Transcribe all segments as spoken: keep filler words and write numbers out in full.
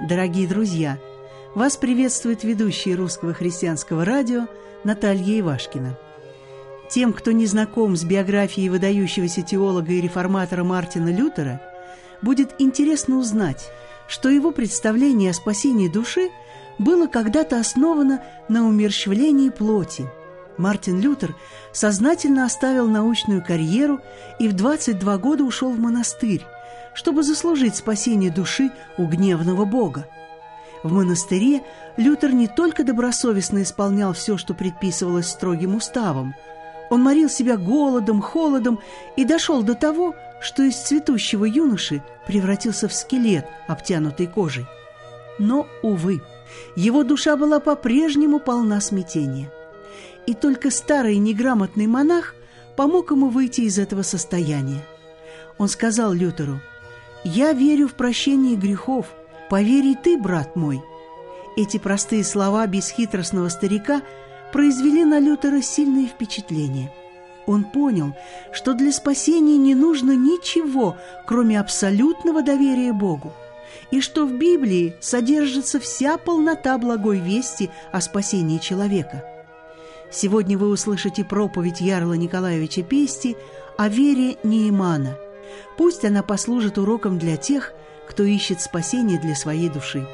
Дорогие друзья, вас приветствует ведущая Русского христианского радио Наталья Ивашкина. Тем, кто не знаком с биографией выдающегося теолога и реформатора Мартина Лютера, будет интересно узнать, что его представление о спасении души было когда-то основано на умерщвлении плоти. Мартин Лютер сознательно оставил научную карьеру и в двадцать два года ушел в монастырь, чтобы заслужить спасение души у гневного Бога. В монастыре Лютер не только добросовестно исполнял все, что предписывалось строгим уставом, он морил себя голодом, холодом и дошел до того, что из цветущего юноши превратился в скелет, обтянутый кожей. Но, увы, его душа была по-прежнему полна смятения. И только старый неграмотный монах помог ему выйти из этого состояния. Он сказал Лютеру: «Я верю в прощение грехов, поверь и ты, брат мой». Эти простые слова бесхитростного старика произвели на Лютера сильное впечатление. Он понял, что для спасения не нужно ничего, кроме абсолютного доверия Богу, и что в Библии содержится вся полнота благой вести о спасении человека. Сегодня вы услышите проповедь Ярла Николаевича Пести о вере Неймана. Пусть она послужит уроком для тех, кто ищет спасение для своей души.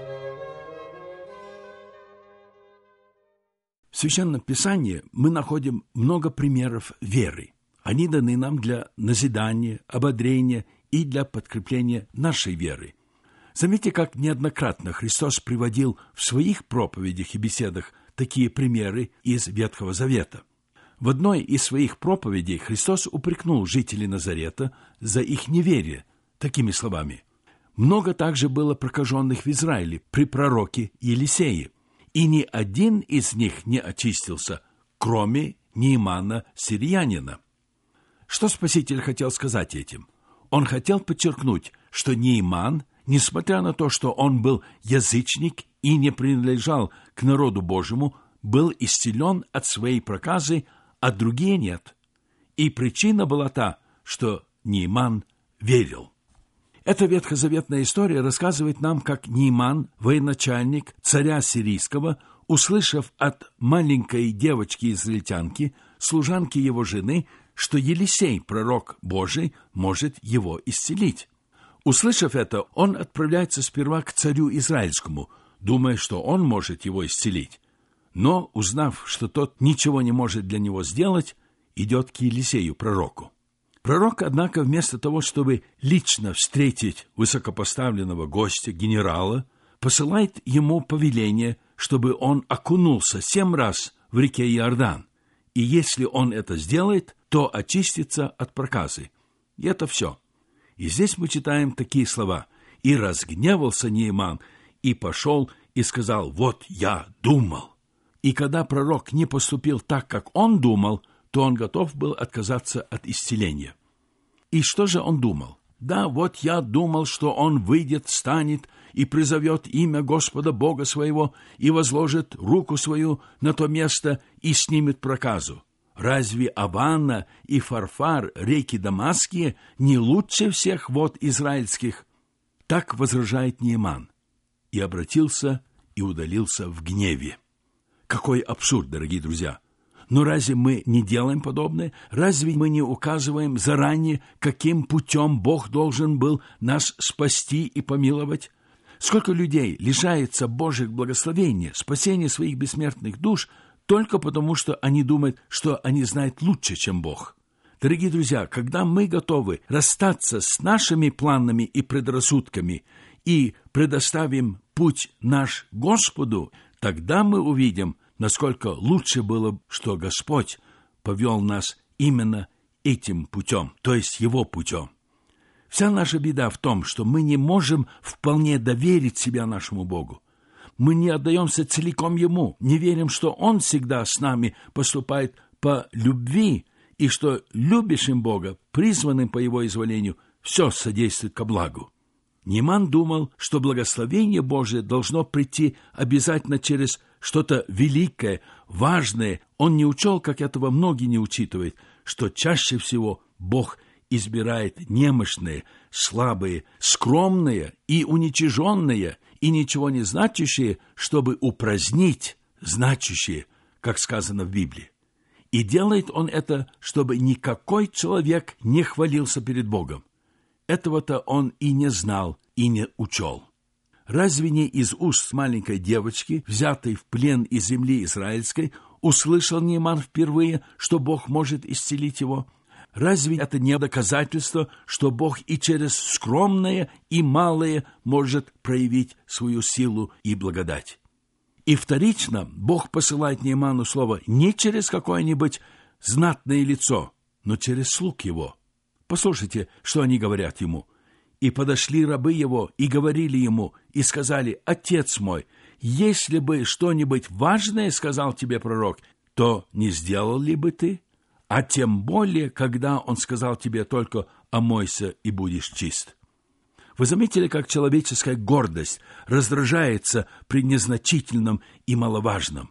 В Священном Писании мы находим много примеров веры. Они даны нам для назидания, ободрения и для подкрепления нашей веры. Заметьте, как неоднократно Христос приводил в своих проповедях и беседах такие примеры из Ветхого Завета. В одной из своих проповедей Христос упрекнул жителей Назарета за их неверие такими словами: «Много также было прокаженных в Израиле при пророке Елисее, и ни один из них не очистился, кроме Неймана сириянина». Что Спаситель хотел сказать этим? Он хотел подчеркнуть, что Нейман, несмотря на то, что он был язычник и не принадлежал к народу Божьему, был исцелен от своей проказы, а другие нет. И причина была та, что Нейман верил. Эта ветхозаветная история рассказывает нам, как Нейман, военачальник царя сирийского, услышав от маленькой девочки-израильтянки, служанки его жены, что Елисей, пророк Божий, может его исцелить. Услышав это, он отправляется сперва к царю израильскому, думая, что он может его исцелить. Но, узнав, что тот ничего не может для него сделать, идет к Елисею, пророку. Пророк, однако, вместо того, чтобы лично встретить высокопоставленного гостя, генерала, посылает ему повеление, чтобы он окунулся семь раз в реке Иордан, и если он это сделает, то очистится от проказы. И это все. И здесь мы читаем такие слова: «И разгневался Нейман, и пошел, и сказал: вот я думал». И когда пророк не поступил так, как он думал, то он готов был отказаться от исцеления. И что же он думал? Да, вот я думал, что он выйдет, встанет и призовет имя Господа Бога своего и возложит руку свою на то место и снимет проказу. Разве Аванна и Фарфар, реки Дамасские, не лучше всех вод израильских? Так возражает Нейман. И обратился и удалился в гневе. Какой абсурд, дорогие друзья! Но разве мы не делаем подобное? Разве мы не указываем заранее, каким путем Бог должен был нас спасти и помиловать? Сколько людей лишается Божьих благословений, спасения своих бессмертных душ, только потому, что они думают, что они знают лучше, чем Бог. Дорогие друзья, когда мы готовы расстаться с нашими планами и предрассудками и предоставим путь наш Господу, тогда мы увидим, насколько лучше было, что Господь повел нас именно этим путем, то есть Его путем. Вся наша беда в том, что мы не можем вполне доверить себя нашему Богу. Мы не отдаемся целиком Ему, не верим, что Он всегда с нами поступает по любви, и что любящим Бога, призванным по Его изволению, все содействует ко благу. Нейман думал, что благословение Божие должно прийти обязательно через что-то великое, важное. Он не учел, как этого многие не учитывают, что чаще всего Бог избирает немощные, слабые, скромные и уничиженные, и ничего не значащие, чтобы упразднить значащие, как сказано в Библии. И делает он это, чтобы никакой человек не хвалился перед Богом. Этого-то он и не знал, и не учел. Разве не из уст маленькой девочки, взятой в плен из земли израильской, услышал Нейман впервые, что Бог может исцелить его? Разве это не доказательство, что Бог и через скромное и малое может проявить свою силу и благодать? И вторично Бог посылает Нейману слово не через какое-нибудь знатное лицо, но через слуг его. Послушайте, что они говорят ему. «И подошли рабы его, и говорили ему, и сказали: Отец мой, если бы что-нибудь важное сказал тебе пророк, то не сделал ли бы ты? А тем более, когда он сказал тебе только: омойся и будешь чист». Вы заметили, как человеческая гордость раздражается при незначительном и маловажном?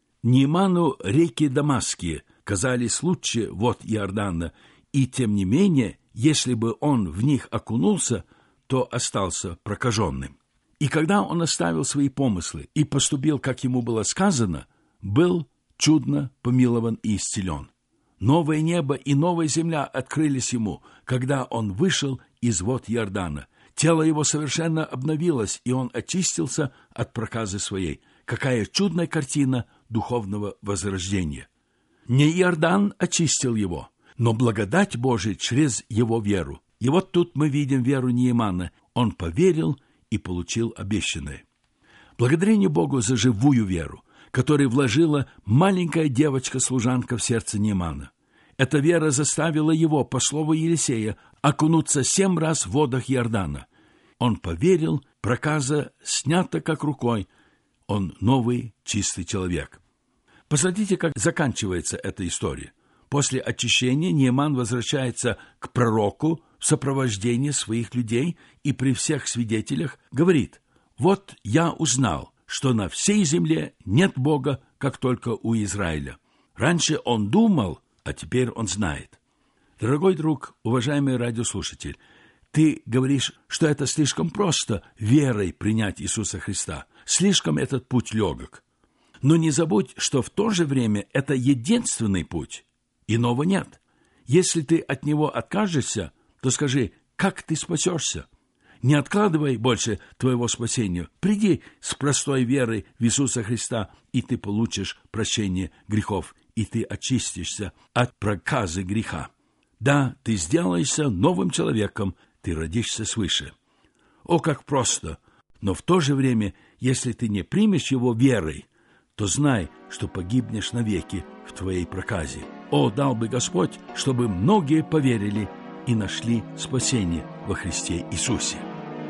Нейману реки Дамасские казались лучше вод Иордана, и тем не менее, если бы он в них окунулся, то остался прокаженным. И когда он оставил свои помыслы и поступил, как ему было сказано, был чудно помилован и исцелен. Новое небо и новая земля открылись ему, когда он вышел из вод Иордана. Тело его совершенно обновилось, и он очистился от проказы своей. Какая чудная картина духовного возрождения! Не Иордан очистил его, но благодать Божия через его веру. И вот тут мы видим веру Неймана. Он поверил и получил обещанное. Благодарение Богу за живую веру, которую вложила маленькая девочка-служанка в сердце Неймана. Эта вера заставила его, по слову Елисея, окунуться семь раз в водах Иордана. Он поверил, проказа снята как рукой. Он новый, чистый человек. Посмотрите, как заканчивается эта история. После очищения Нейман возвращается к пророку в сопровождении своих людей и при всех свидетелях говорит: «Вот я узнал, что на всей земле нет Бога, как только у Израиля. Раньше он думал, а теперь он знает». Дорогой друг, уважаемый радиослушатель, ты говоришь, что это слишком просто верой принять Иисуса Христа. Слишком этот путь легок. Но не забудь, что в то же время это единственный путь. Иного нет. Если ты от него откажешься, то скажи: как ты спасешься? Не откладывай больше твоего спасения. Приди с простой верой в Иисуса Христа, и ты получишь прощение грехов, и ты очистишься от проказы греха. Да, ты сделаешься новым человеком, ты родишься свыше. О, как просто! Но в то же время, если ты не примешь его верой, то знай, что погибнешь навеки в твоей проказе. О, дал бы Господь, чтобы многие поверили и нашли спасение во Христе Иисусе.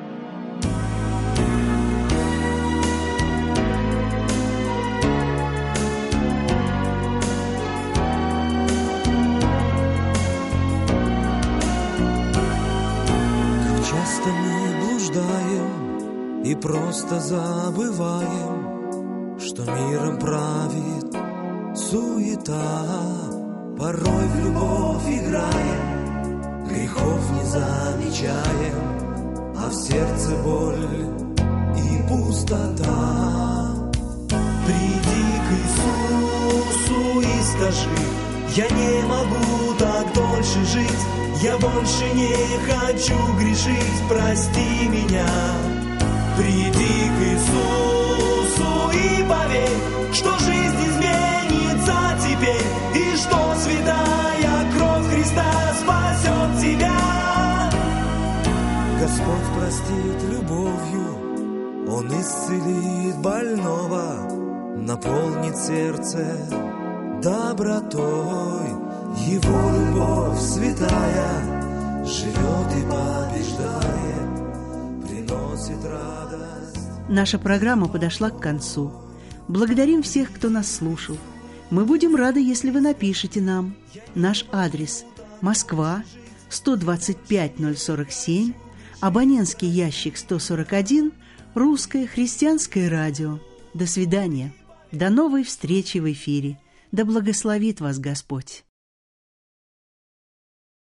Как часто мы блуждаем и просто забываем, что миром правит суета. Порой в любовь играем, грехов не замечаем, а в сердце боль и пустота. Приди к Иисусу и скажи: я не могу так дольше жить, я больше не хочу грешить, прости меня. Приди к Иисусу и поверь, что жизнь изменится теперь, и что святая кровь Христа спасет тебя. Господь простит любовью, Он исцелит больного, наполнит сердце добротой. Его любовь святая живет и побеждает, приносит радость. Наша программа подошла к концу. Благодарим всех, кто нас слушал. Мы будем рады, если вы напишете нам. Наш адрес: Москва, сто двадцать пять ноль сорок семь, абонентский ящик сто сорок один, Русское христианское радио. До свидания. До новой встречи в эфире. Да благословит вас Господь.